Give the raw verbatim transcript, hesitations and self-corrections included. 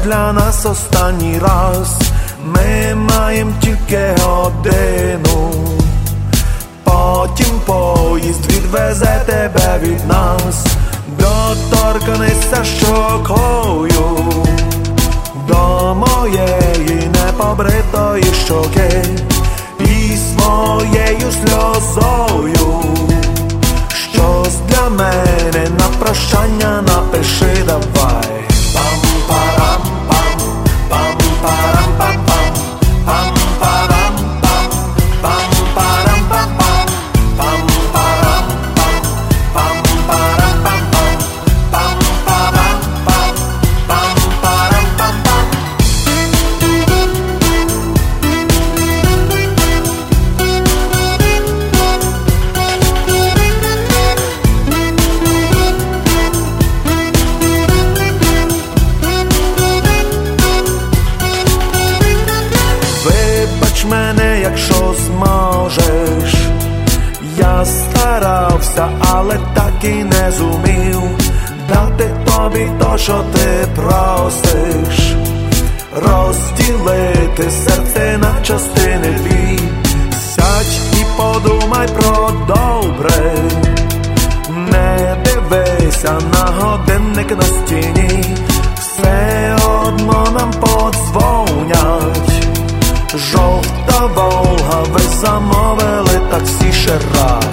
для нас останній раз. Ми маєм тільки годину, потім поїзд відвезе тебе від нас. Доторкнися щокою до моєї непобритої щоки і своєю сльозою щось для мене на прощання напиши давай. Пам-парам-пам, пам-парам-пам-пам, пам-парам-пам, пам-парам-пам-пам, пам-парам-пам, пам-парам-пам-пам, пам-парам-пам, пам-парам-пам-пам. Вибач мене, якщо зможеш. Я старався, але так і не зумів дати тобі то, що ти просиш, розділити серце на частини дві. Сядь і подумай про добре, не дивися на годинник на стіні, все одно нам подзвонять. Жовта Волга, ви замовили таксі ще раз.